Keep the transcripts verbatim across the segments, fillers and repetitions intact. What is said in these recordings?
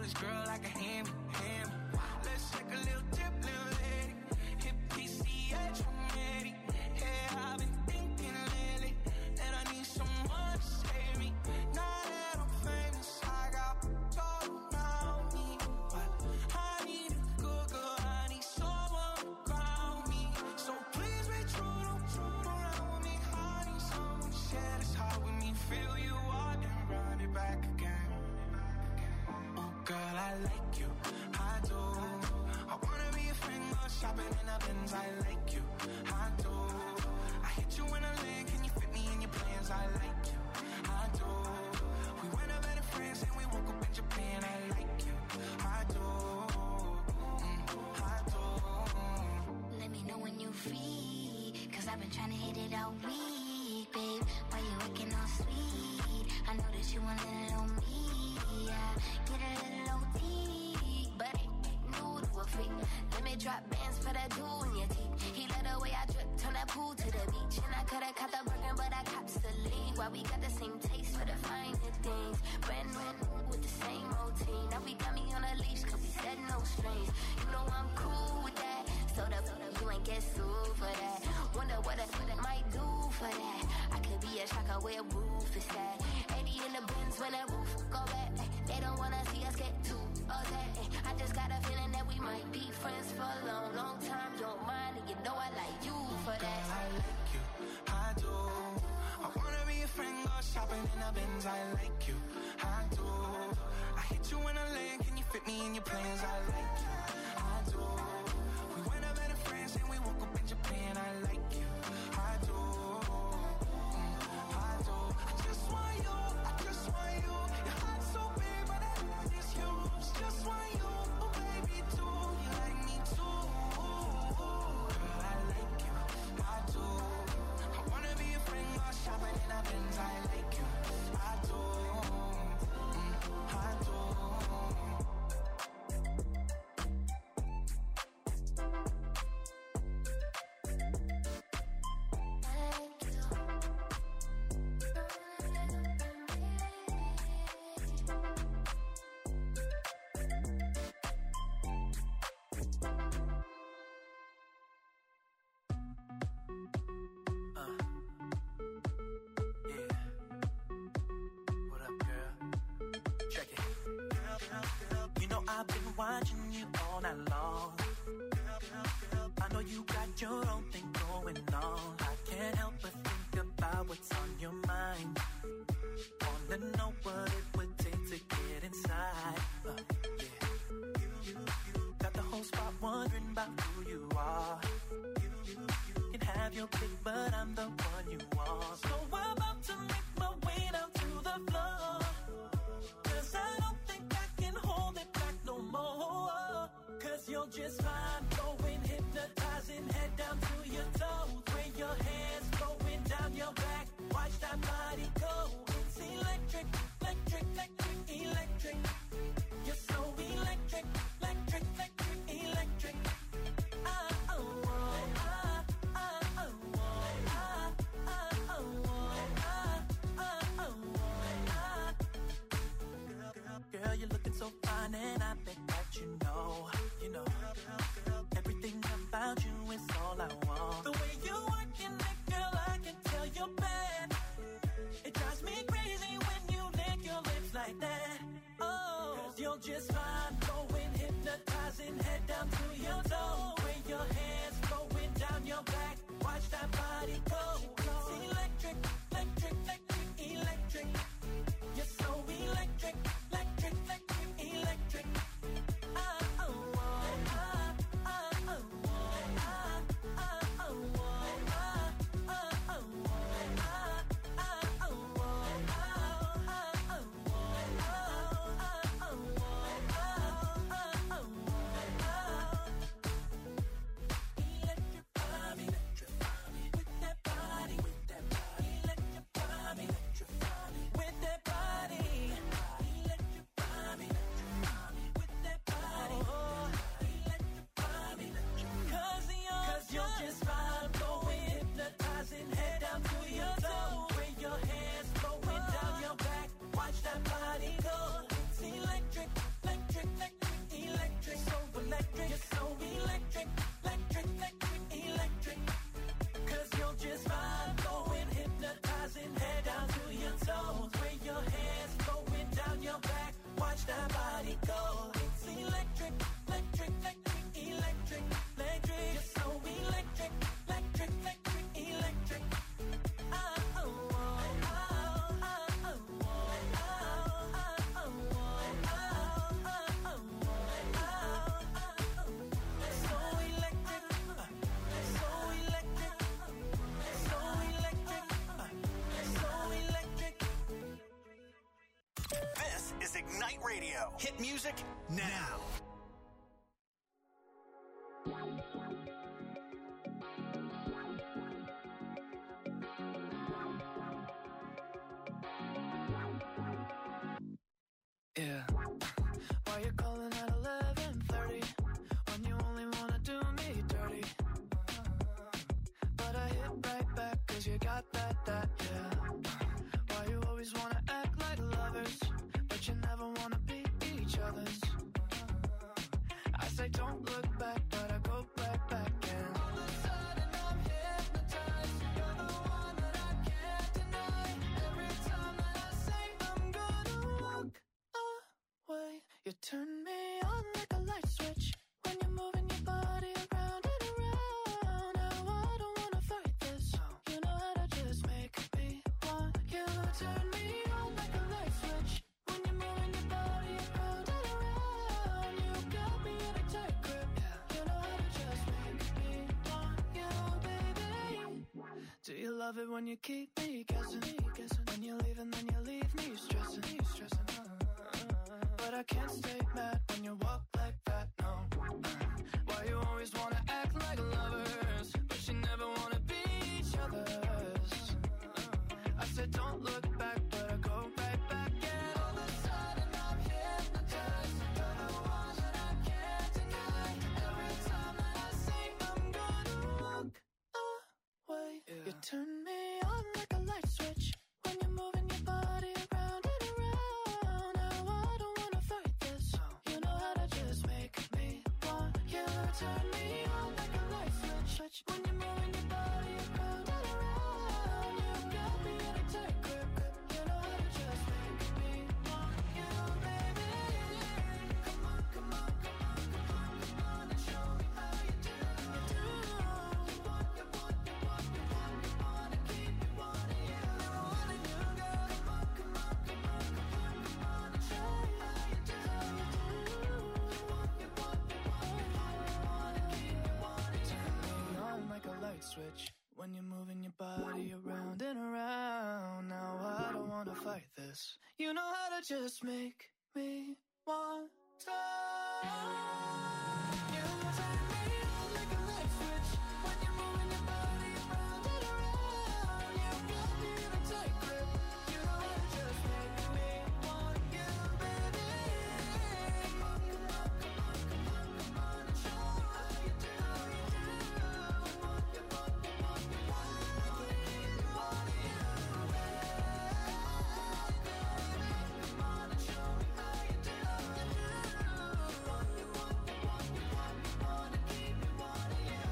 this girl like a hand me, hand me. Let's take a little dip, little lady. Hit P C H, I'm ready. Yeah, I've been thinking lately that I need someone to save me. Now that I'm famous, I got all around me. But I need a good girl, I need someone to ground me. So please be true, don't true around with me. I need someone to share this heart with me. Feel you up and run it back again. Oh girl, I like you, I do. I wanna be a friend, go shopping in the Benz. I like you, I do. I hit you in a lane, can you fit me in your plans? I like you, I do. We went up better friends and we woke up in Japan. I like you, I do, mm, I do. Let me know when you free, cause I've been trying to hit it all week, babe. Why you looking all sweet? I know that you want a little me, yeah. Get a little O T, but ain't new to a freak. Let me drop bands for that jewel in your teeth. He let the way I drip, turn that pool to the beach. And I coulda caught the Birkin, but I cops the lead. Why we got the same taste for the finer things. Brand new with the same routine. Now we got me on a leash, cause we said no strings. You know I'm cool with that. So the you ain't get sued for that. Wonder what I, what I might do for that. I could be a shocker where a roof is at. eighty in the Benz when that roof go back. They don't wanna see us get too upset. I just got a feeling that we might be friends for a long, long time. Don't mind, and you know I like you for that. Girl, I like you, I do. I wanna be a friend, go shopping in the Benz. I like you, I do. I hit you in a lane, can you fit me in your plans? I like you, I do. We went up better friends and we woke up in Japan. I like you, I do, mm, I do. I just want you, I just want you. Your heart's so big, but I love is yours. Just want you, oh baby, too. You like me too, girl. I like you, I do. I wanna be a friend, go shopping in a Benz. I like you, I do, mm, I do. I've been watching you all night long. I know you got your own thing going on. I can't help but think about what's on your mind. Wanna know what it would take to get inside. Uh, yeah. Got the whole spot wondering about who you are. You can have your pick, but I'm the one you want. So I'm about to make my way down to the floor. Cause I don't think I can hold it back no more. Cause you're just fine, going hypnotizing, head down to your toes. Where your hands going down your back, watch that body go. It's electric, electric, electric, electric. You're so electric, electric, electric, electric. Ah, oh, oh, ah, ah, oh, oh, ah, ah, oh, oh, ah, ah, oh, ah. Girl, you're looking so fine and I bet that you know, you know, everything about you is all I want. The way you working it, girl, I can tell you're bad. It drives me crazy when you lick your lips like that. Oh, cause you're just fine, going hypnotizing, head down to your toes. Where your hands going down your back, watch that body go. It's electric, electric, electric, electric. You're so electric, electric, electric, electric. Ah, oh, oh, ah, ah, oh, oh, ah, ah, oh, oh, ah, ah, oh, oh, ah, ah, oh, oh, ah, ah, oh, oh, ah, ah, oh, oh, ah, ah, oh, oh, ah. watch that body go. It's electric, electric, electric, electric, electric. You're so electric, electric, electric, electric. Oh, oh, oh, oh, oh, oh, oh, oh, oh, oh. So electric, so electric, so electric, so electric. This is Ignite Radio. Hit music now. Yeah. Why you calling at eleven thirty when you only wanna do me dirty? But I hit right back cause you got that, that, yeah. Why you always wanna act like lovers but you never wanna be each other's? I say don't look back but I go right back and all of a sudden I'm hypnotized. You're the one that I can't deny. Every time that I say I'm gonna walk away, you turn me on like a light switch when you're moving your body around and around. Now I don't wanna fight this. You know how to just make me want you. Turn me on like a light switch when you're moving your body around and around. You got me in a tight grip. You know how to just make me want you, baby. Do you love it when you keep me guessing? When you leave and then you leave me stressing. But I can't stay mad when you walk like that, no. Why you always wanna act like lovers but you never wanna be each other's? I said don't look back but I go right back and all of a sudden I'm hypnotized. You're the one that I can't deny. Every time that I say I'm gonna walk away, you turn me on like a light switch when you're moving your body around and around. Now I don't wanna fight this. You know how to just make me want you. Turn me on like a light switch when you're moving your body around and around. You got me in a tight grip. You know how to just make me want you, baby. Come on, come on, come on, come on, come on and show me how you do. You want, you want, you want, you want, you wanna keep me wanting you. Wanting you, girl. Come on, come on, come on, come on, come on and show me how you do. You want, you want, you want, you want, you wanna keep me wanting you. Turn me on like a light switch when you're moving your body around and around. Now I don't wanna fight this. You know how to just make me want to. You turn me on like a light switch when you're moving your body around and around. You got me in a tight grip. You know how to just make me want you, baby. Come on, come on, come on, come on, come on and show me how you do. You want, you want, you want, you want, you wanna keep me wanting you, baby. Come on and show me how you do. You want, you want, you want, you want, you wanna keep me wanting you.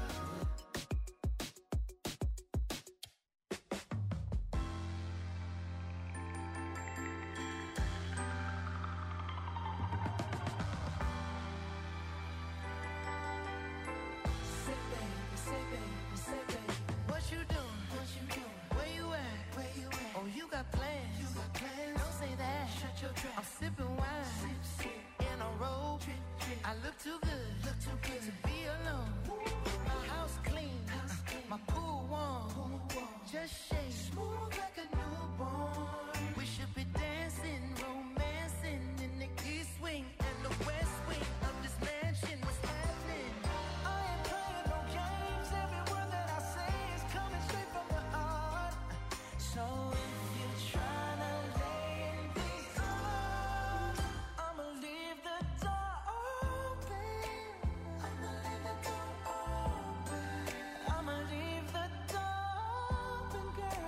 Say baby, say baby, say baby, what you doing? What you doing? Where you at? Where you at? Oh, you got plans? You got plans? Don't say that. Shut your trap. I'm sipping wine, sip, sip. In a robe. Drip, drip. I look too good, look too good to be alone. My house clean, house clean. My pool warm, pool warm. Just shake smooth like a newborn. We should be dancing, romancing in the east wing and the west wing of this mansion. What's happening? I ain't playing no games. Every word that I say is coming straight from the heart. So if you're trying to lay in these arms, I'ma leave the door open. I'ma leave the door open. I'ma leave the door open, girl.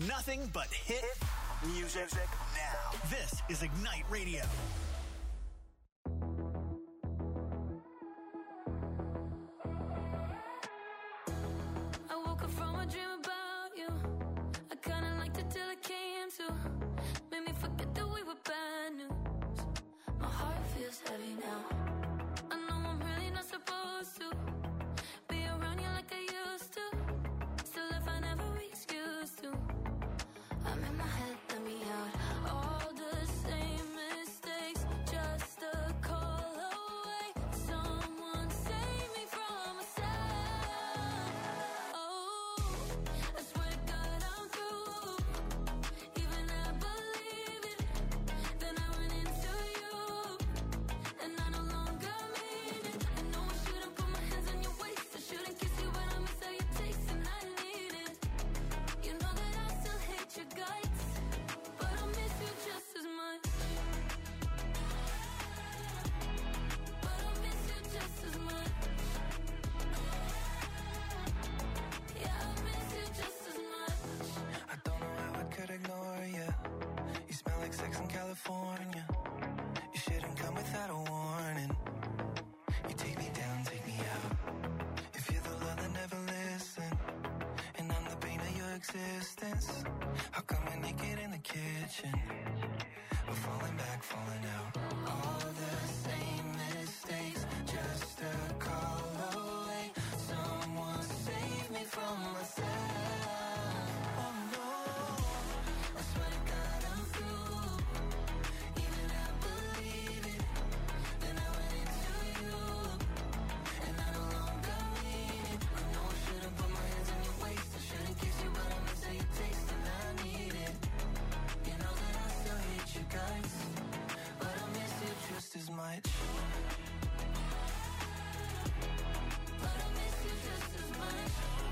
Nothing but hit music now. This is Ignite Radio. I woke up from a dream about you. I kinda liked it till it came to. Made me forget that we were bad news. My heart feels heavy now. I know I'm really not supposed to be around you like I used to. Still if I never excuse to. I'm in my head, let me out. All the same mistakes, just a call away. Someone save me from myself. Oh, I swear to God I'm through. Even I believe it. Then I went into you, and I no longer mean it. I know I shouldn't put my hands on your waist. I shouldn't kiss you, but I miss how you taste, and I need it. You know that I still hate your guts, but I miss you just as much. But I miss you just as much. Yeah, I miss you just as much. I don't know how I could ignore you. You smell like sex in California. You shouldn't come without a warning. You take me down, take me out. If you're the love that never listen, and I'm the pain of your existence, how come we're naked in the kitchen? We're falling back, falling out. All the same mistakes, just a call away. Someone save me from myself. Oh no, I swear to God I'm through. Even I believe it. Then I went into you, and I no longer mean it. I know I shouldn't put my hands on your waist. I shouldn't kiss you, but I miss how you taste, and I need it. You know that I still hate you guys, but I miss you just as much. But I miss you just as much.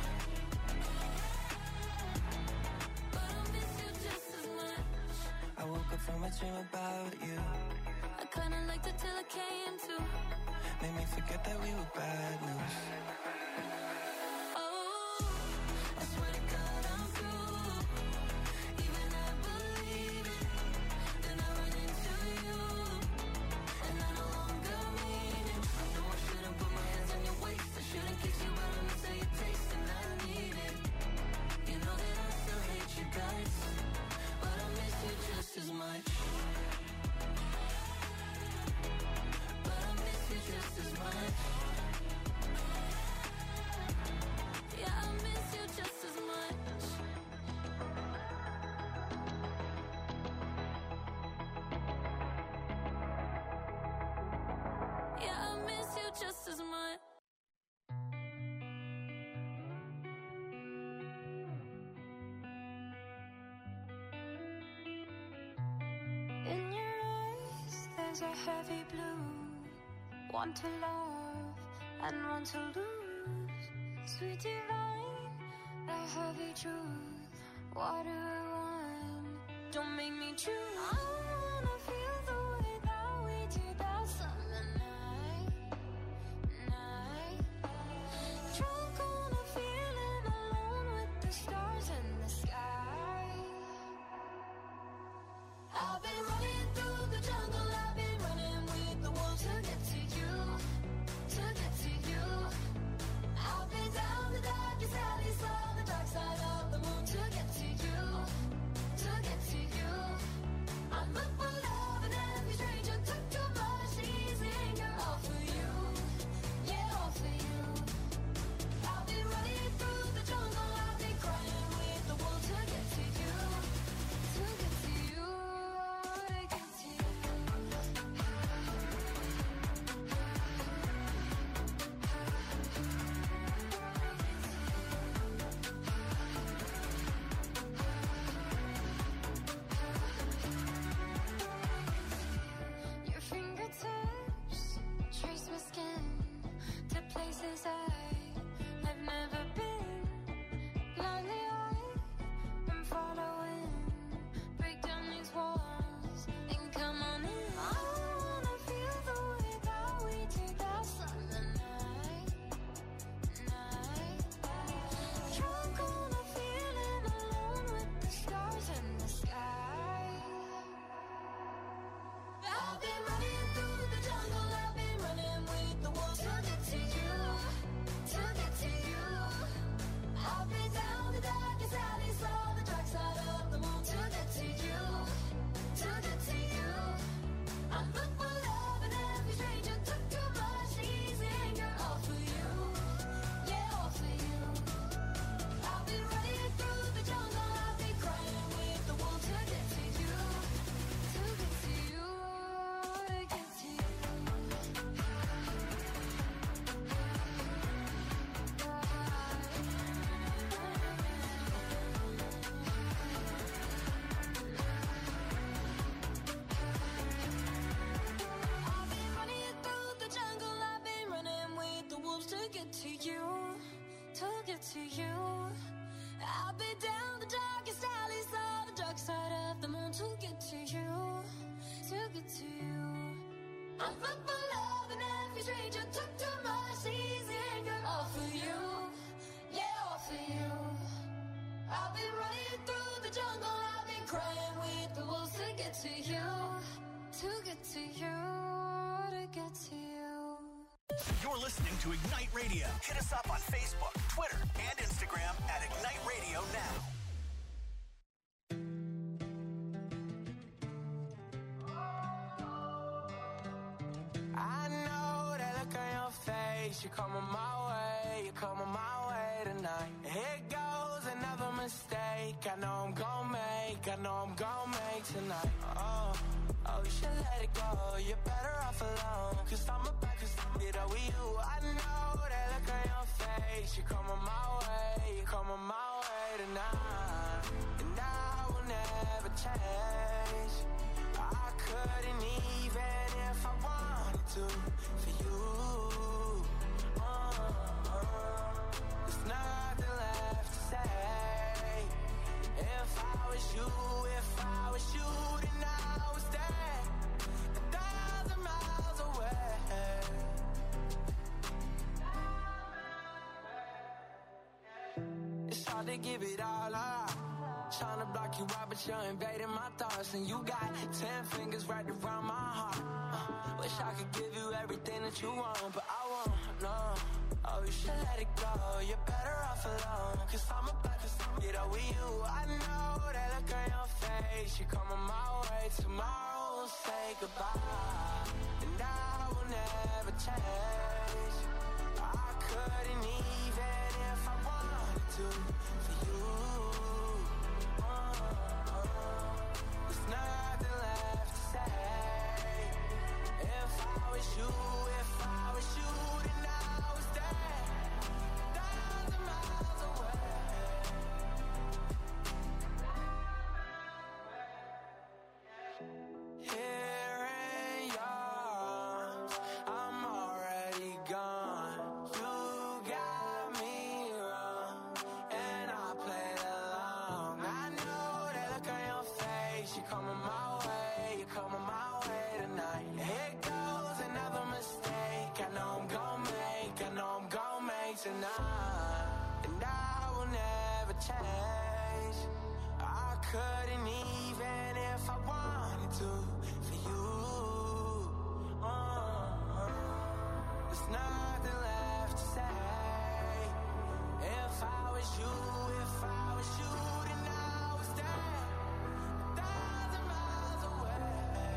But I miss you just as much. I woke up from a dream about you. I kinda liked it till it came to. Made me forget that we were bad news. Oh, I swear to God I'm through. Even I believe it. Then I went into you, and I no longer mean it. I know I shouldn't put my hands on your waist. I shouldn't kiss you, but I miss how you taste, and I need it. You know that I still hate you guys, but I miss you just as much. But I miss you just as much. Yeah, I miss you just as much. Yeah, I miss you just as much. In your eyes, there's a heavy blue. One to love and one to lose. Sweet divine, the heavy truth. What do I want? Don't make me choose. I wanna feel the way that we did that summer night. Night. Drunk on a feeling alone with the stars in the sky. I've been running through the jungle, I've been running with the wolves to get to you, to get to you. I've been down the darkest alleys, saw the dark side of the moon to get to you, to get to you. I'm up for love and every stranger took too much, she's get to you. I'll be down the darkest alleys of the dark side of the moon to get to you, to get to you. I'm full for love and every stranger took too much easy anger. All for you, yeah, all for you. I've been running through the jungle, I've been crying with the wolves to get to you, to get to you, to get to you. You're listening to Ignite Radio. Hit us up on Facebook, Twitter, and Instagram at Ignite Radio Now. I know that look on your face. You're coming my way, you're coming my way tonight. Here goes another mistake. I know I'm gon' make, I know I'm gon' make tonight. Oh, oh, you should let it go. You're better off alone. Cause I'm about to get over you. I know that look on your face. You're coming my way, you're coming my way tonight. And I will never change. I couldn't even if I wanted to for you. Uh, uh, there's nothing left to say. If I was you, if I was you, then I was there, a thousand miles away. It's hard to give it all up. Trying to block you out, but you're invading my thoughts. And you got ten fingers right around my heart. uh, Wish I could give you everything that you want, but I won't, no. Oh, you should let it go, you're better off alone. Cause I'm about to get over you. I know that look on your face. You're coming my way, tomorrow we'll say goodbye. And I will never change. I couldn't even if I wanted to for you. There's nothing left to say. If I was you, if I was you, then I was there, a thousand miles away. Here in your arms, I'm already gone. You got me wrong, and I played along. I know that look on your face. You're coming my way, you're coming my way tonight. Here goes another mistake. I know I'm gon' make, I know I'm gon' make tonight. And I will never change. I couldn't even if I wanted to for you. Uh, uh, there's nothing left to say. If I was you, if I was you, then I was there, a thousand miles away.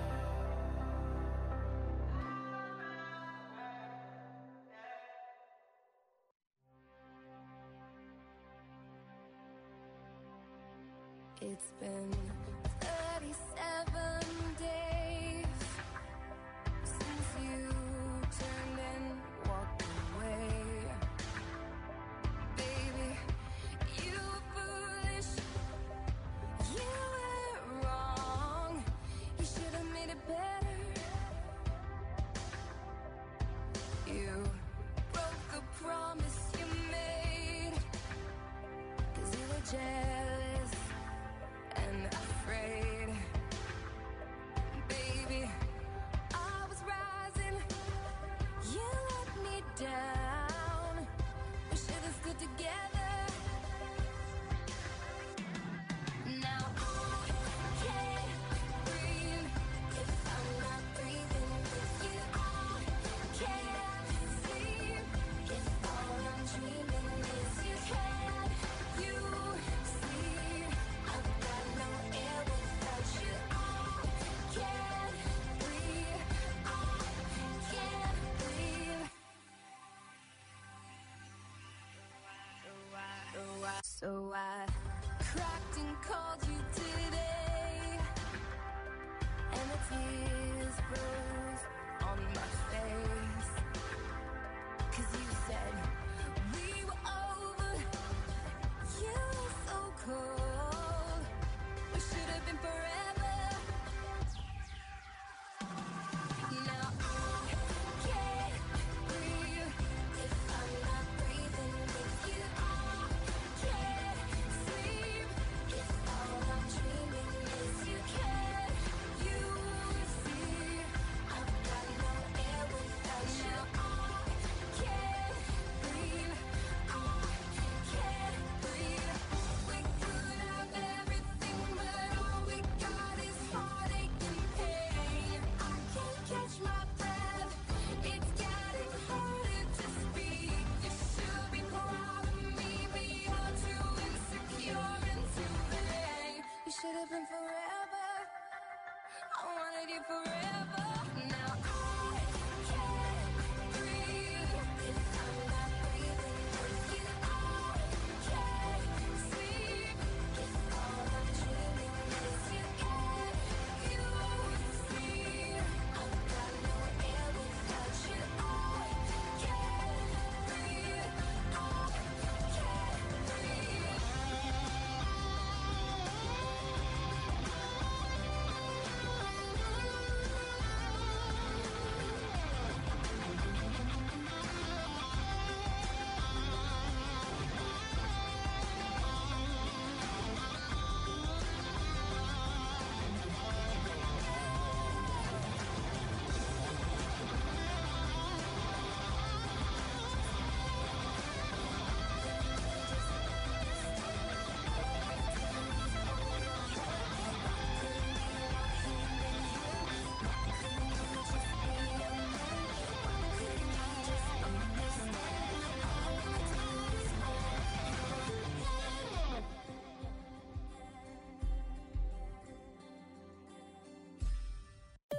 It's been thirty-seven days since you turned and walked away. Baby, you were foolish, you were wrong. You should have made it better. You broke the promise you made, cause you were jealous and afraid. Baby, I was rising, you let me down. We should have stood together. Now I can't breathe if I'm not breathing with you. I can't sleep if all I'm dreaming is you. Can you see I've got no air without you? I can't breathe, I can't breathe. So I cracked and called you today, and the tears froze on my face. Cause you said we were over, you were so cold. We should have been forever. Now I can't breathe if I'm not breathing with you. I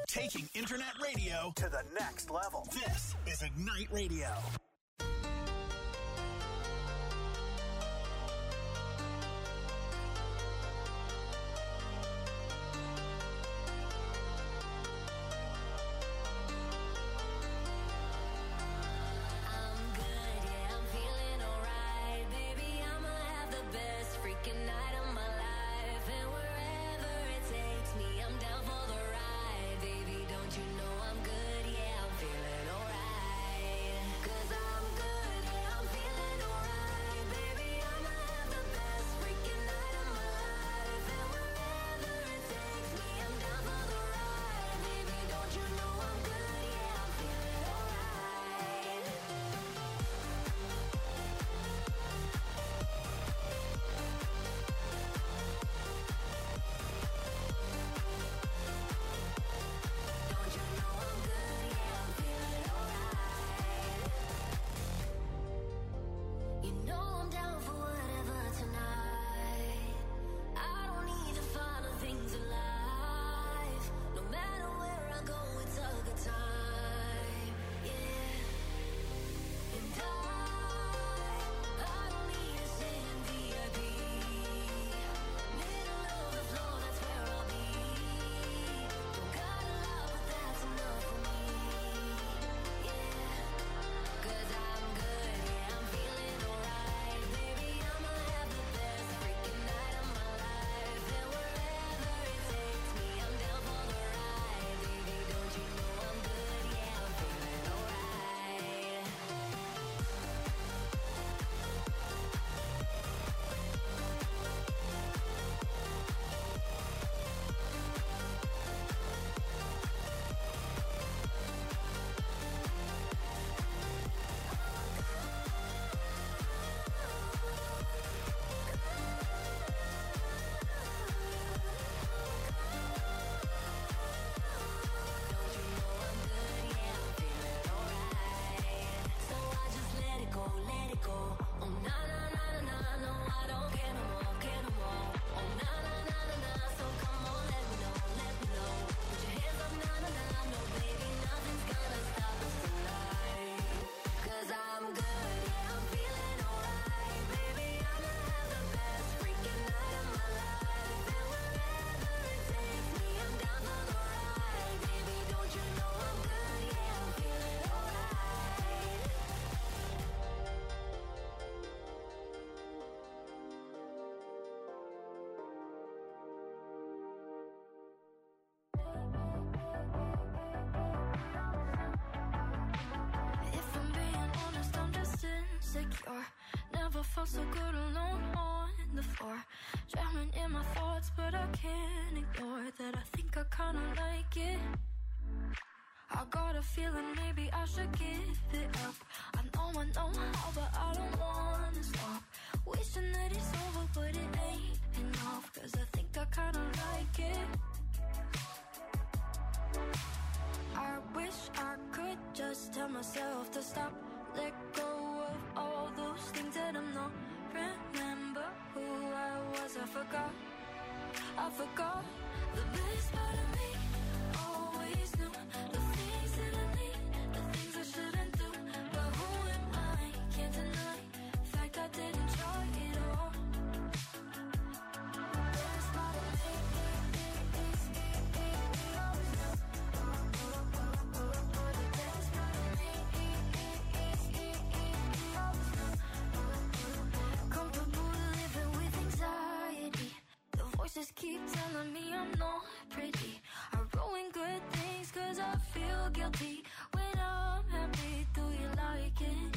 Taking internet radio to the next level. This is Ignite Radio. insecure. Never felt so good alone on the floor. Drowning in my thoughts, but I can't ignore that I think I kinda like it. I got a feeling maybe I should give it up. I know I know how, but I don't wanna stop. Wishing that it's over, but it ain't enough. Cause I think I kinda like it. I wish I could just tell myself to stop. Let go of all those things that I'm not. Remember who I was, I forgot. I forgot the best part of me. Always knew the things that I need, the things I shouldn't do. But who am I? Can't deny the fact I didn't try it all. The best part of me is always know. The best part of me is always know. Comfortable living with anxiety. The voices keep telling me I'm not pretty. I ruin good things cause I feel guilty. When I'm happy, do you like it?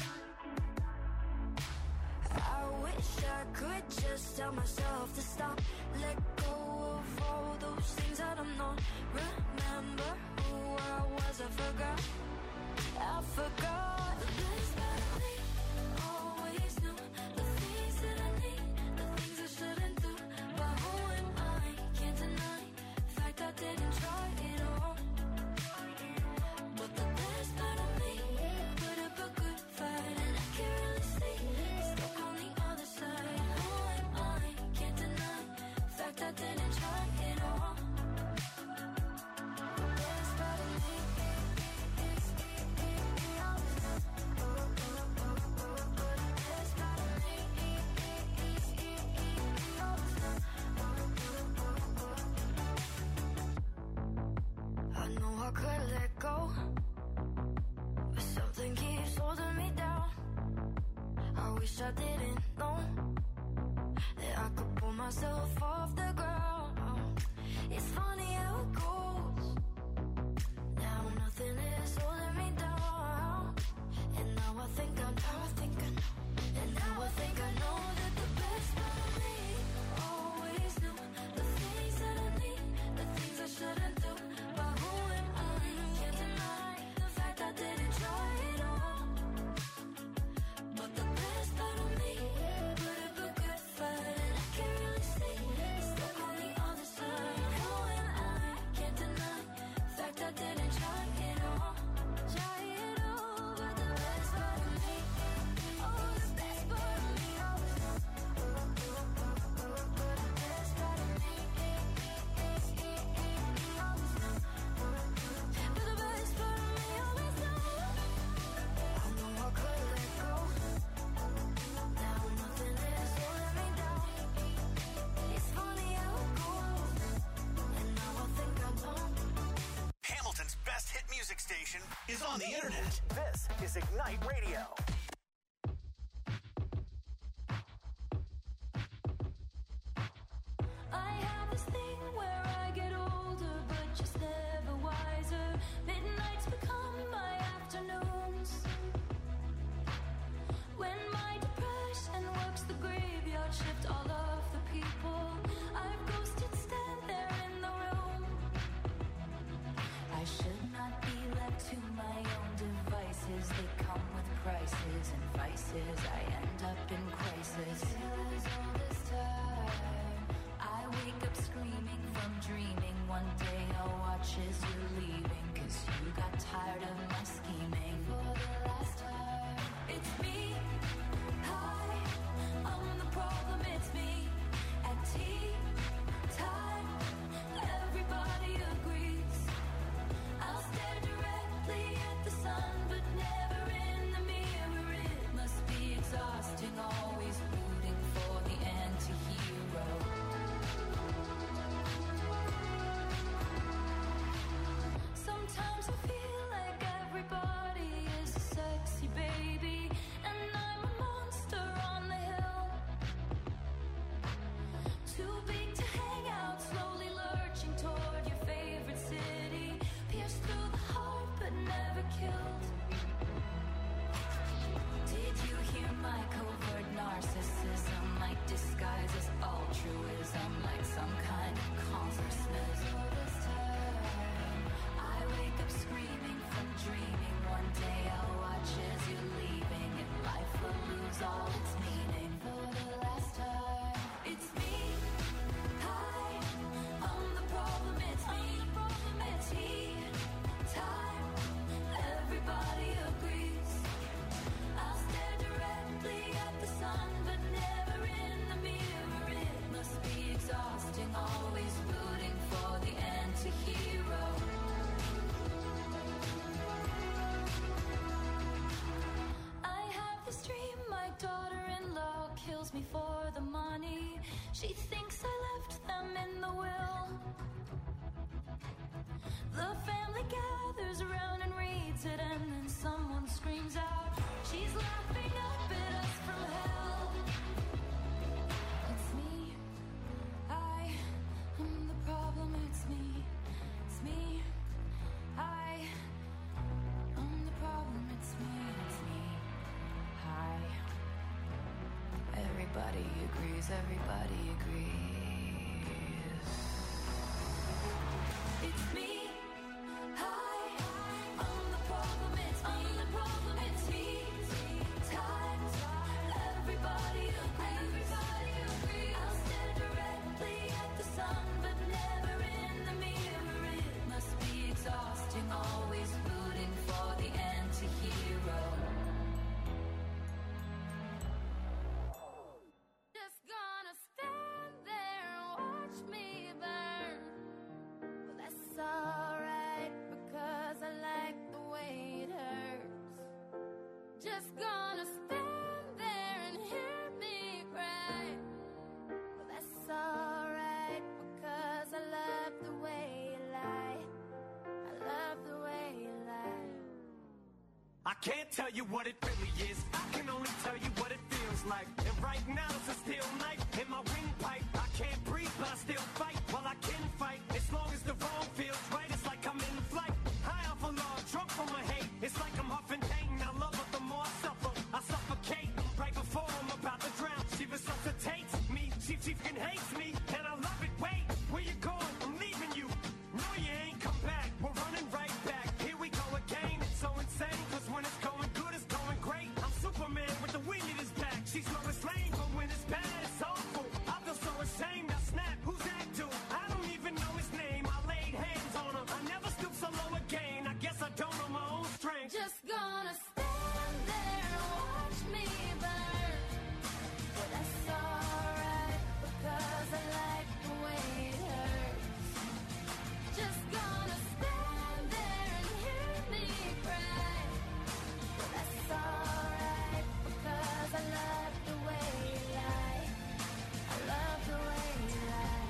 I wish I could just tell myself to stop. Let go of all those things that I'm not. Remember who I was, I forgot. I forgot the best part of me. Always knew the things that I need, the things I shouldn't do. But who am I? Can't deny the fact I didn't try it all. But the best part of me put up a good fight, and I can't really see it's stuck on the other side. Who am I? Can't deny the fact I didn't try it all. The best part I didn't know that I could pull myself off the ground. It's funny how it goes. Now nothing is holding me down. And now I think I know, I think I know. And now I think I know that the best part of me always knew the things that I need, the things I shouldn't do. But who am I? Can't deny the fact I didn't try it all. But the best part of me put up a good fight, and I can't really see it's stuck on the other side. Who am I? Can't deny the fact I didn't try it all. Try it all, but the best part of me, oh, the best part of me always know. But the best part of me, always know. But the best part of me always know. I know I could let go. Now nothing is holding me down. It's funny how it goes. And now I think I know. Hamilton's best hit music station is on the internet. This is Ignite Radio. I have this thing where I get older, but just never wiser. Midnights become my afternoons. When my depression works the graveyard shift, all of the people I've ghosted stand there in the room. I should not be left to my own devices. They come with prices and vices. I end up in crisis. Still as all this time, I wake up screaming from dreaming. One day I'll watch as you're leaving, 'cause you got tired of my scheming. For the last time, it's me. Hi, I'm the problem, it's me. At tea time, everybody agrees. I'll stare directly at the sun, but never in the mirror. It must be exhausting, always rooting for the anti-hero. Sometimes I feel like everybody is a sexy baby, and I'm a monster on the hill. Too big to hang out, slowly lurching toward your favorite city. Pierced through the heart, but never killed. Did you hear my covert narcissism? Like disguise as altruism, like some kind of consciousness. All this time, I wake up screaming from dreaming. One day I'll watch as you're leaving, and life will lose all its meaning. For the last time, it's me. Hi, I'm the problem, it's me. At tea time, everybody agrees. I'll stare directly at the sun, but never in the mirror. It must be exhausting, always rooting for the anti-hero. I have this dream, my daughter-in-law kills me for the money. She thinks I left them in the will. The family gathers around and reads it, and then someone screams out, she's laughing up at us from hell. It's me. I am the problem, it's me. It's me. I am the problem, it's me. It's me. Hi. Everybody agrees, everybody agrees. It's me. Hi, I'm the problem, it's me. I'm the problem, it's me. Time, everybody agrees. Everybody agrees. I'll stare directly at the sun, but never in the mirror. It must be exhausting, always rooting for the anti-hero. Just gonna stay. can't tell you what it really is. I can only tell you what it feels like. And right now it's a steel knife in my windpipe. I can't breathe, but I still fight. Well, I can fight as long as the wrong feels right. It's like I'm in flight, high off a log, drunk from my hate. It's like I'm huffing pain. I love her, the more I suffer, I suffocate. Right before I'm about to drown, she resuscitates me. She, she fucking hates me, and I love it. Wait, where you going? I'm leaving you. No, you ain't come back. We're running right back. Here we go again. It's so insane, cause when it's going good, it's going great. I'm Superman with the wind in his back. She's Lois Lane, but when it's bad, it's awful. I feel so ashamed. I snap. Who's that dude? I don't even know his name. I laid hands on him. I never stoop so low again. I guess I don't know my own strength. Just gonna stand there and watch me burn. But that's alright, because I like the way it hurts. Just gonna stand there and hear me cry. But that's alright, because I love the way you lie. I love the way you lie.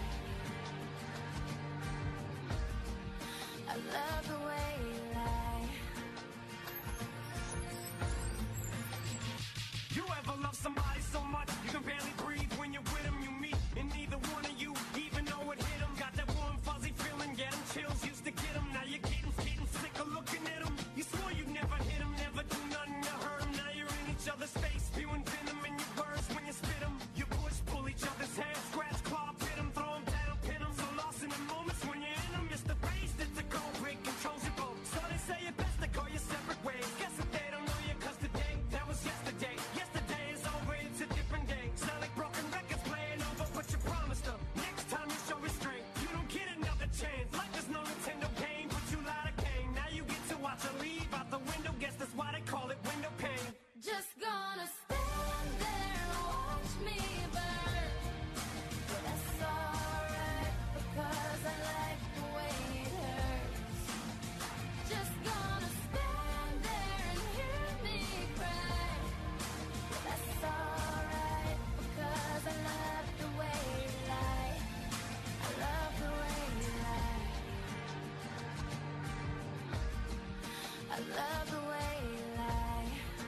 I love the way you lie. You ever love somebody so much you can barely breathe when you're with them? You meet, and neither one of you even know it hit them. Got that warm fuzzy feeling, get them chills, used to get them. Now you're getting, getting sick of looking at them. You swore you'd never hit them, never do nothing to hurt them. Now you're in each other's face, spewing venom in your words when you spit them. You push, pull each other's hair, scratch, claw, pit them, throw them down, pin them. So lost in the moments when you're in them, it's the race that's a cold break, controls your boat. So they say it best to go your separate ways. Guess that they don't know you, cause today, that was yesterday. Yesterday is over, it's a different day. Sound like broken records playing over, but you promised them. Next time you show restraint, you don't get another chance. Life is no Nintendo game, but you lied again. Now you get to watch her leave out the window. Guess that's why they call it window pane. Just gonna stand there and watch me burn. But that's alright, because I like the way it hurts. Just gonna stand there and hear me cry. But that's alright, because I love the way you lie. I love the way you lie. I love the way you lie.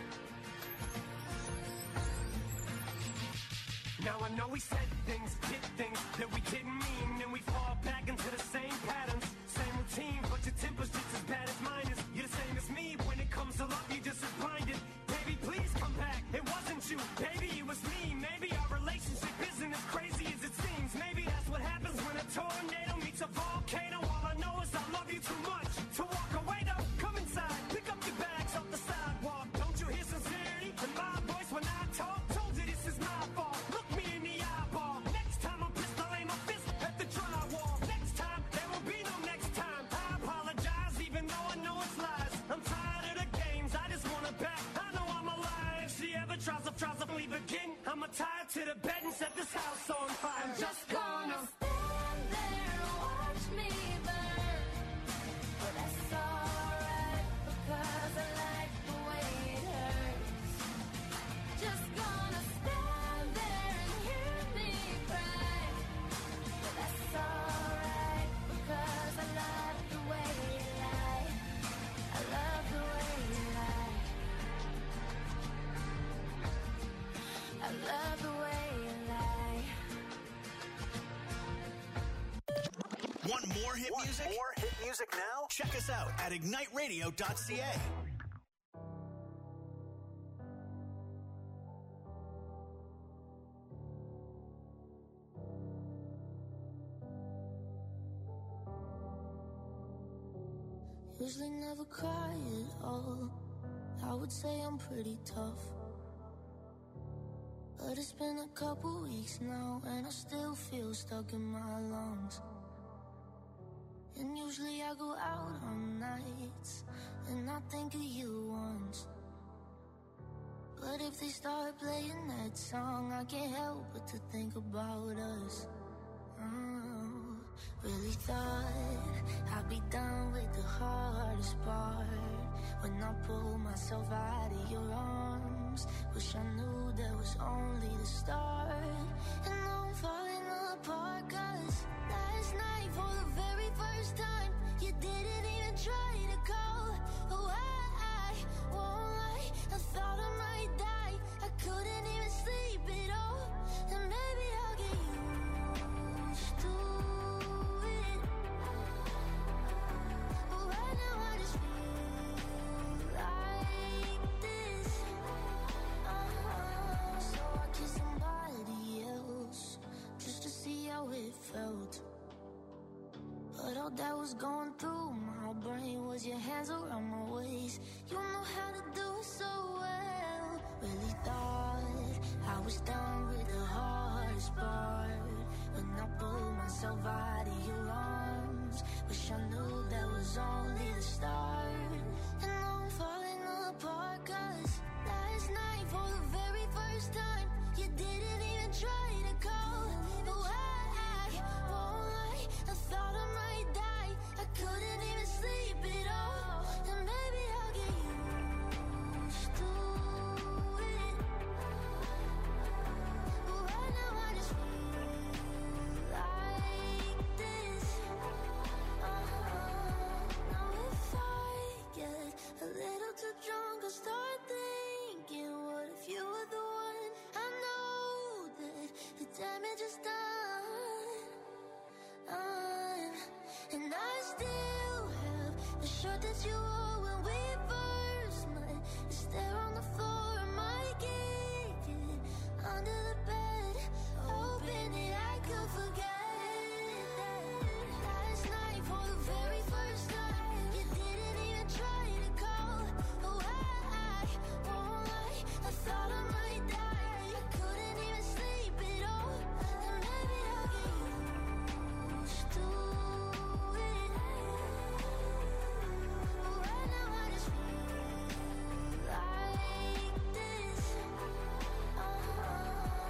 Now I know we said things, did things that we didn't mean, and we fall back into the same patterns, same routine, but your temper's just as bad as mine is. You're the same as me, when it comes to love, you're just as blinded. Baby, please come back, it wasn't you, baby, it was me. Maybe our relationship isn't as crazy as it seems. Maybe that's what happens when a tornado meets a volcano. All I know is I love you too much to walk away though. Come inside, pick up your bags off the sidewalk. Don't you hear sincerity in my voice when I talk? Told you this is my fault. Look me in the eyeball. Next time I'm pissed, I'll aim my fist at the drywall. Next time, there will be no next time. I apologize, even though I know it's lies. I'm tired of the games, I just wanna back. I know I'm alive. If she ever tries to, tries to leave again, I'ma tie her to the bed and set this house on fire. I'm just gonna stand there and watch me burn. But that's alright, because I like the way it hurts. Just gonna stand there and hear me cry. But that's alright, because I love the way you lie. I love the way you lie. I love the way you lie. Want more hit Want music? more hit music now? Check us out at ignite radio dot c a. Usually never cry at all. I would say I'm pretty tough, but it's been a couple weeks now and I still feel stuck in my lungs. And usually I go out on nights and I think of you once, but if they start playing that song, I can't help but to think about us. Oh, really thought I'd be done with the hardest part when I pulled myself out of your arms. Wish I knew that was only the start. And now I'm falling apart, cause last night for the very first time you didn't even try to call. Oh, I, I won't lie. how it felt. But all that was going through my brain was your hands around my waist. You know how to do it so well. Really thought I was done with the hardest part. When I pulled myself out of your arms, wish I knew that was only the start. And now I'm falling apart, cause last night for the very first time, you didn't even try to call. But I won't lie, I thought I might die. I couldn't even sleep at all. And maybe I'll get used to it. But right now I just feel like this. Uh-huh. Now if I get a little too drunk, I'll start thinking, what if you were the one? I know that the damage is done. Uh, and I still have the shirt that you wore when we first met. It's there on the floor, I might kick it under the bed, hoping that I could forget that last night for the very first time, you didn't even try to call. Oh, I won't lie, I thought I might die. I couldn't even sleep at all. And maybe I'll get used to it. But right now I just feel like this. Uh-huh.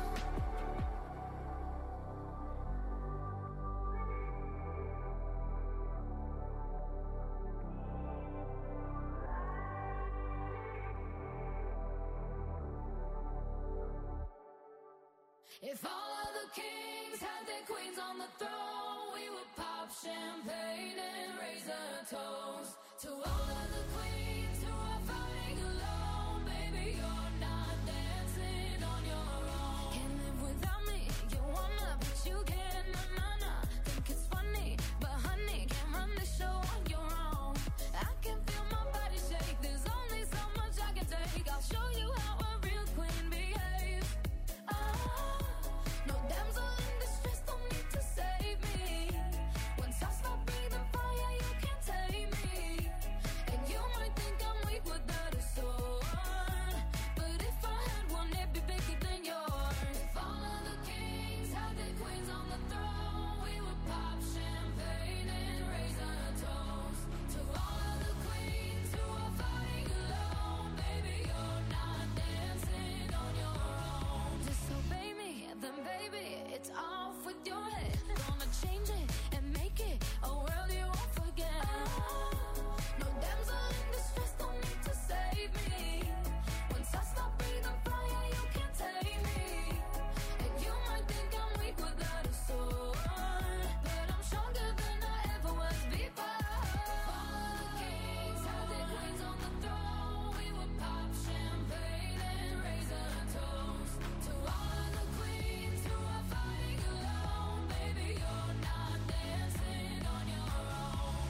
If all of the kings had their queens on the throne, we would pop champagne and raise a toast to all of the queens who are fighting alone. Baby, you're not dancing on your own. Can't live without me, you wanna, but you can't. Na na na, think it's funny, but honey, can't run the show on your own. I can feel my body shake. There's only so much I can take. I'll show you how a real queen behaves. Ah, no damsel in distress, don't need to save me. Once I stop breathing fire, you can't tame me. And you might think I'm weak without a sword, but if I had one, it'd be bigger than yours. If all of the kings had their queens on the throne, we would pop champagne and raise a toast to all of the queens who are fighting alone. Baby, you're not dancing on your own. Disobey me, then baby, it's off with your head. Gonna change it and make it a world you won't forget. No damsel in distress, don't need to save me. Once I stop breathing fire, you can't take me. And you might think I'm weak without a sword, but I'm stronger than I ever was before. All of the kings had their queens on the throne, we would pop champagne and raise a toast to all of the queens who are fighting alone. Baby, you're not dancing on your own.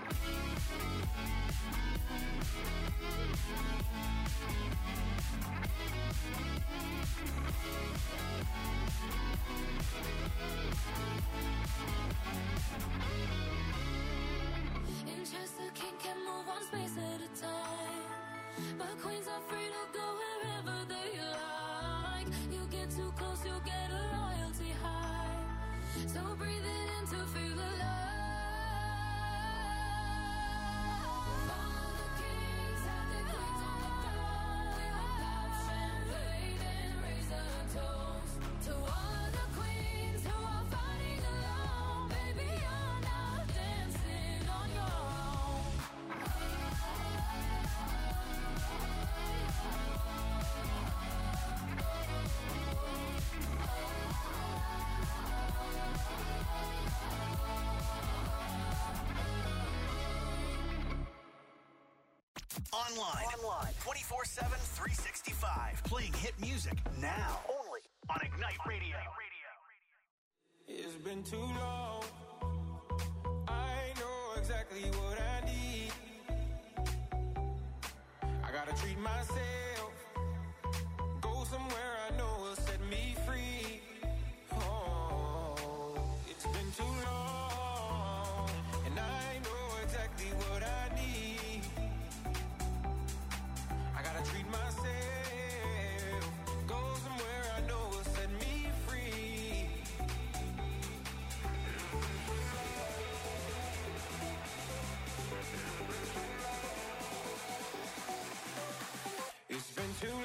In chess, the king can move one space at a time, but queens are free to go wherever they like. You get too close, you get a royalty high. So breathe it in to feel alive. All of the kings have their queens on the throne. We would pop champagne and raise a toast to all of the queens who are fighting alone. Baby, you're not dancing on your own. Online. Online. twenty-four seven, three sixty-five. Playing hit music now. Only on Ignite Radio. It's been too long. I know exactly what I need. I gotta treat myself. Go somewhere I know will set me free. Oh. It's been too long, and I know exactly what I need. I gotta treat myself, go somewhere I know will set me free. It's been too long.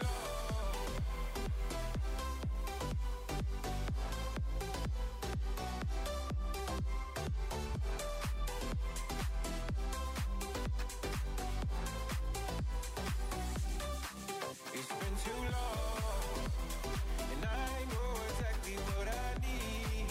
It's been too long, and I know exactly what I need.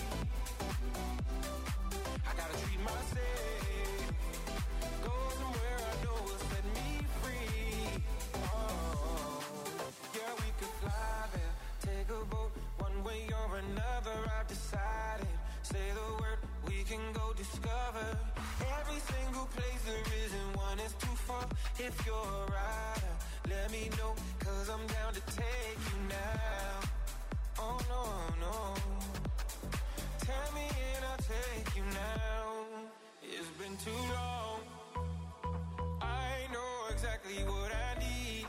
I gotta treat myself, go somewhere I know will set me free. Oh, yeah, we could fly there, take a boat, one way or another, I've decided. Say the word, we can go discover every single place there is, and one is too far. If you're a rider, let me know, cause I'm down to take you now. Oh no, no. Tell me and I'll take you now. It's been too long, I know exactly what I need.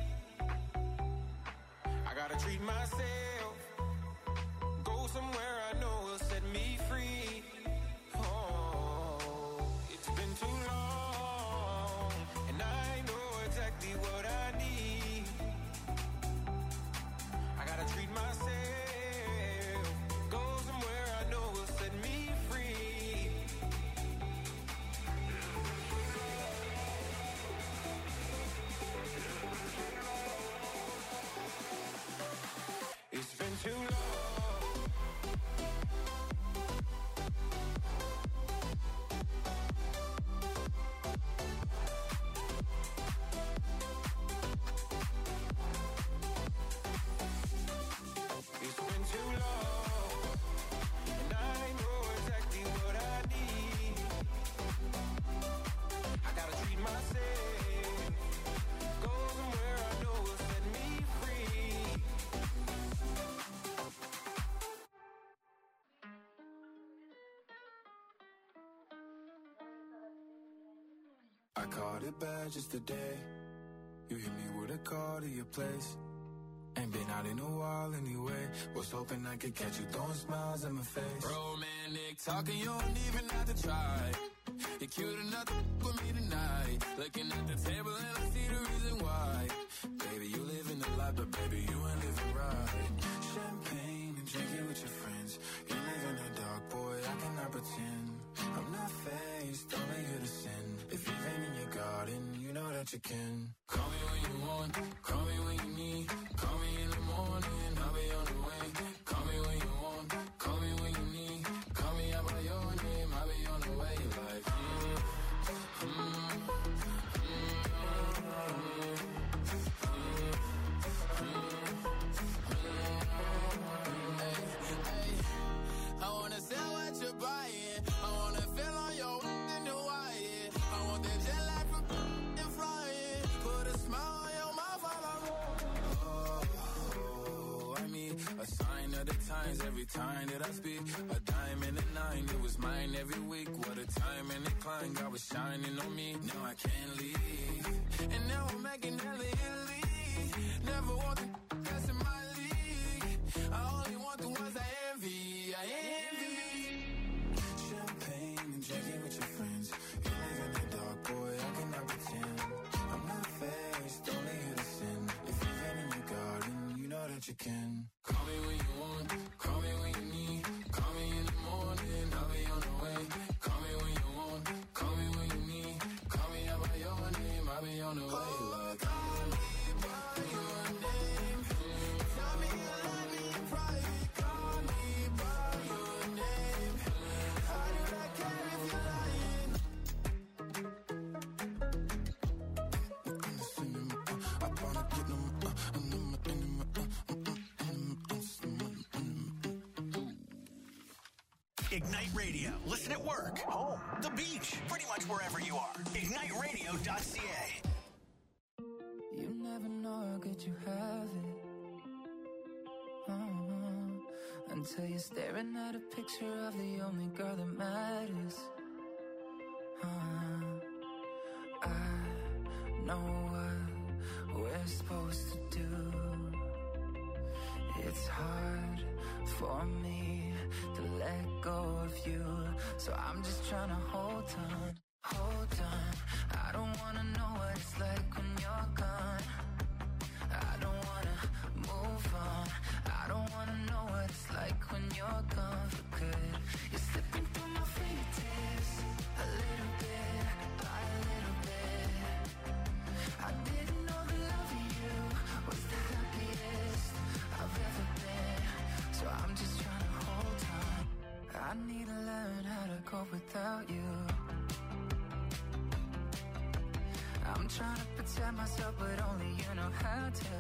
I gotta treat myself, go somewhere I know will set me free. Oh, it's been too long, and I know exactly what I need. I gotta treat myself, go somewhere I know will set me free. It's been too long. It's been too long, and I know exactly what I need. I gotta treat myself, go somewhere I know will set me free. I caught it bad just today. You hit me with a call to your place. Ain't been out in a while anyway. Was hoping I could catch you throwing smiles in my face. Romantic talking, you don't even have to try. You're cute enough to f- with me tonight. Looking at the table and I see the reason why. Baby, you live in the life, but baby, you ain't living right. Champagne and drinking with your friends. You live in the dark, boy, I cannot pretend. I'm not faced, only here to sin. If you've been in your garden, you know that you can. Call me when you want, call me when you need. Call me in the morning, I'll be on the way. Call me when you want, call me when you need. Call me out by your name, I'll be on the way. Like, mm, mm, mm, mm, hey, hey. I wanna sell what you're buying. I wanna feel on your in the wire. I want that jet lag from and flying. Put a smile on your mouth while I'm oh, I mean, a sign of the times every time that I speak. A dime and a nine, it was mine every week. What a time and a climb, God was shining on me. Now I can't leave, and now I'm making hella Italy. Never want the best in my league. I only want the ones I envy. I envy. Champagne and drinking with your friends. You live in the dark, boy, I cannot pretend. I'm not faced, only here to sin. If you've been in your garden, you know that you can. Call me when you want, call me when you need. Call me in the morning, I'll be on the way. Call me when you want, call me when you need. Call me out by your name, I'll be on the way. Like, call me by your name. Tell me you love me in private. Call me by your name. How do I care if you're lying? I wanna get them, uh, and them, and them, uh, Ignite Radio. Listen at work, home, the beach, pretty much wherever you are. ignite radio dot c a. You never know how good you have it. Uh-huh. And until you're staring at a picture of the only girl that matters. uh, I know what we're supposed to do. It's hard for me to let go of you, so I'm just trying to hold on, hold on. I don't wanna know what it's like when you're gone. I don't wanna move on. I don't wanna know what it's like when you're gone for good. You're slipping through my fingertips, a little bit by a little bit. I didn't know the love of you was the happiest I've ever been, so I'm just trying to hold on. I need to learn how to go without you. I'm trying to protect myself, but only you know how to.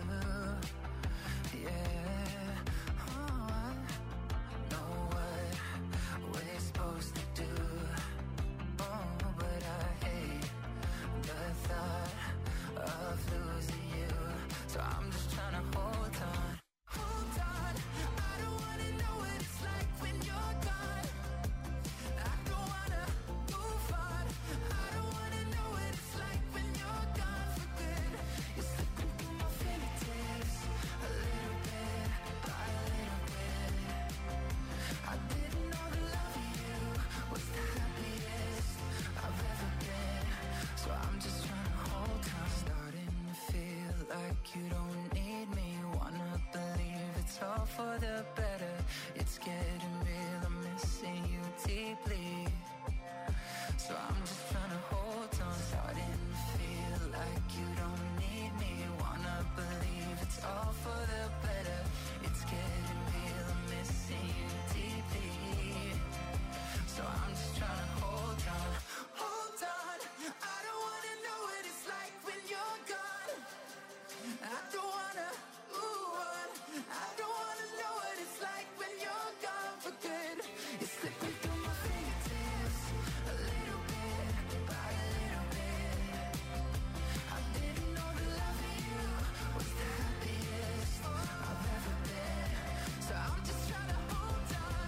Yeah, oh, I know what we're supposed to do. Oh, but I hate the thought of losing you, so I'm just trying to hold on, hold on. I don't wanna know what it's like when you're gone. I don't wanna move on. I don't wanna know what it's like when you're gone for good. You're slipping through my fingertips, a little bit by a little bit. I didn't know the love of you was the happiest I've ever been, so I'm just trying to hold on. Starting to feel like you don't need me. Wanna believe it's all for the better. It's getting real, I'm missing you deeply, so I'm just trying to hold on. Starting to feel like you don't need me. Wanna believe it's all for the better. It's getting real, I'm missing you deeply, so I'm just trying to hold on, hold on. I don't wanna know what it's like when you're gone. I don't wanna move on. I don't wanna know what it's like when you're gone for good. You're slipping through my fingertips, a little bit by a little bit. I didn't know the love of you was the happiest I've ever been, so I'm just trying to hold on.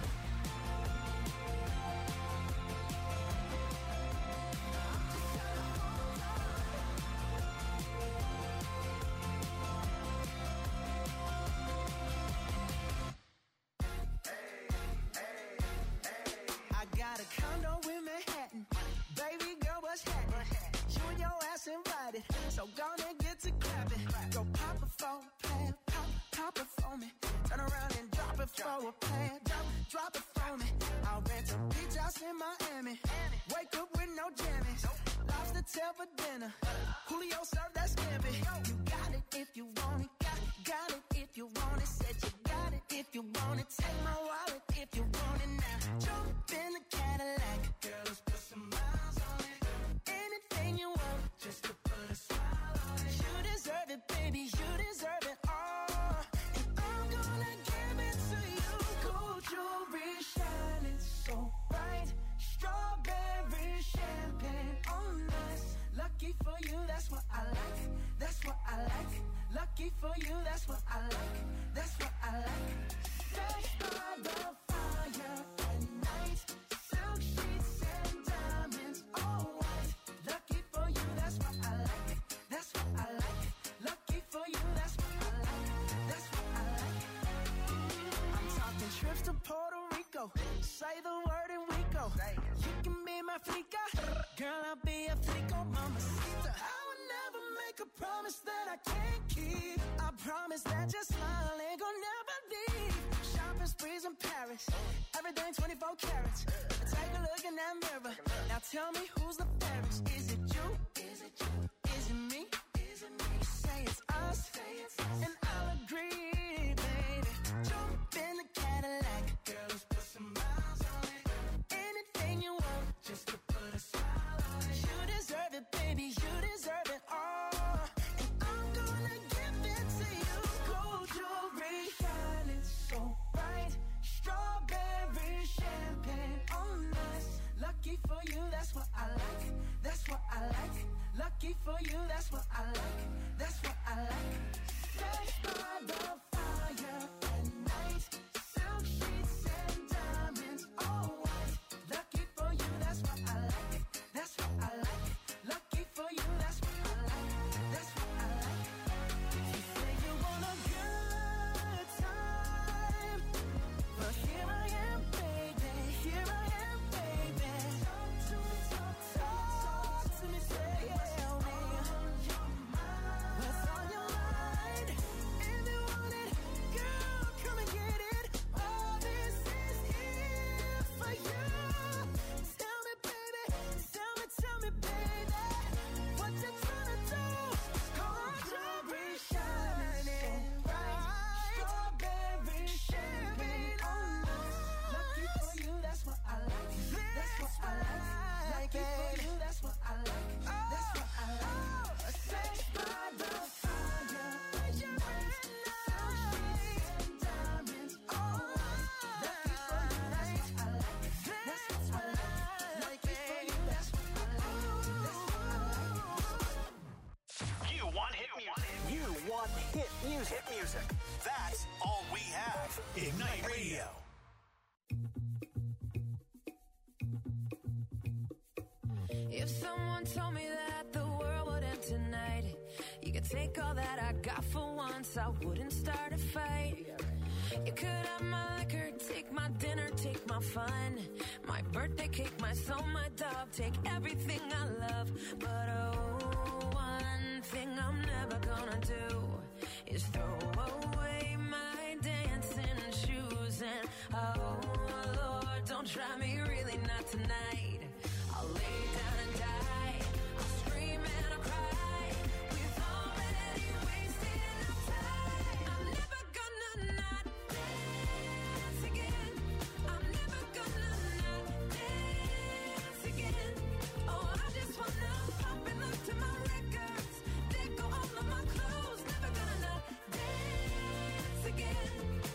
I got a condo in Manhattan. Baby girl, what's happening? You and your ass invited, so gonna get to clapping. Go pop it for a plan, pop, pop it for me. Turn around and drop it for a plan, drop, drop it for me. I'll rent a beach house in Miami. Wake up with no jammies. Lobster tail for dinner. Julio served that scampi. You got it if you want it. Got, got it if you want it. Said you got it if you want it. Take my wallet if you want it now. Jump in the Cadillac. Girl, let's put some miles on it. Anything you want, just to put a smile on it. You deserve it, baby. You deserve it all. And I'm gonna give it to you. Gold jewelry shining so bright. Strawberry champagne on us. Lucky for you, that's what I like. That's what I like. Lucky for you, that's what I like. That's what I like. Fresh by the fire at night. Silk sheets and diamonds, all white. Lucky for you, that's what I like. That's what I like. Lucky for you, that's what I like. That's what I like. I'm talking trips to Puerto Rico. Say the word and we go. You can be my flica. Girl, I'll be a flico, mamacita. I would never make a promise that I can't keep. I promise that your smile ain't gonna never leave. Shopping sprees in Paris. Everything twenty-four carats. Take a look in that mirror. Now tell me who's the fairest. Is it you? Is it you? Is it me? Is it me? Say it's us. Say it's us. And I'll agree, baby. Jump in the Cadillac. Girl, let's put some miles on it. Anything you want, just to put a smile on it. You deserve it, baby. You deserve it all. And I'm gonna give it to you. Gold jewelry shining so bright. Strawberry champagne on us. Lucky for you, that's what I like. That's what I like. Lucky for you, that's what I like. That's what I like. Fresh music. That's all we have. Ignite Radio. If someone told me that the world would end tonight, you could take all that I got for once, I wouldn't start a fight. You could have my liquor, take my dinner, take my fun, my birthday cake, my soul, my dog, take everything I love. But oh, one thing I'm never gonna do is throw away my dancing shoes. And oh Lord, don't try me, really not tonight. I'll lay down and die, I'll scream and I'll cry. We've already wasted our time. I'm never gonna not dance again. I'm never gonna not dance again. Oh, I just wanna pop and look to my records. They go all of my clothes. Never gonna not dance again.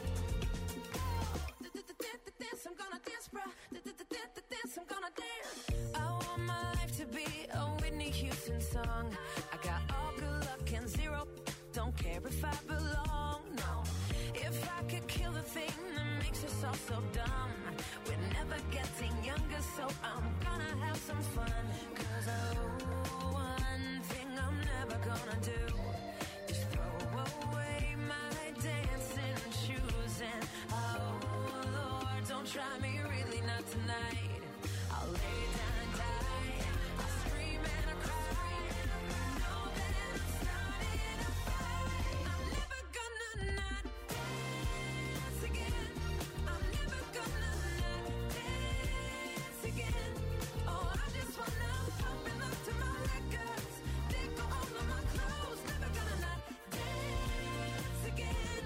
Oh, dance, I'm gonna dance, bruh. Dance, I'm gonna dance. I want my life to be a Whitney Houston song. I got all good luck and zero. Don't care if I belong, no. If I could kill the thing that makes us all so dumb, we're never getting younger, so I'm gonna have some fun. Cause oh, one thing I'm never gonna do is throw away my dancing shoes. And oh Lord, don't try me, really not tonight. I'll lay down and die, I'll scream and I'll cry. Know that I'm starting a fight. I'm never gonna not dance again. I'm never gonna not dance again. Oh, I just wanna pop and look to my records. They go all of my clothes. Never gonna not dance again.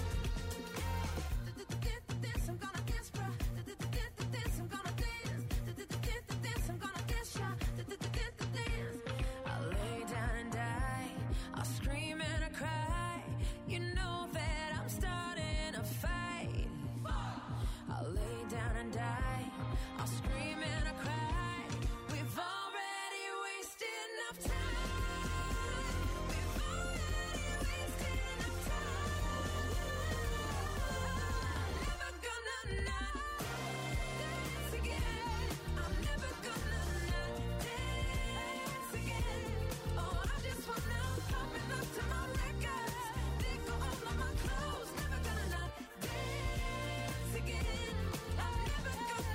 Dance, I'm gonna dance, bruh. Dance, I'm gonna dance. Dance, I'm gonna dance, y'all. Dance. I'll lay down and die, I'll scream and I cry. You know that I'm starting a fight. I'll lay down and die, I'll scream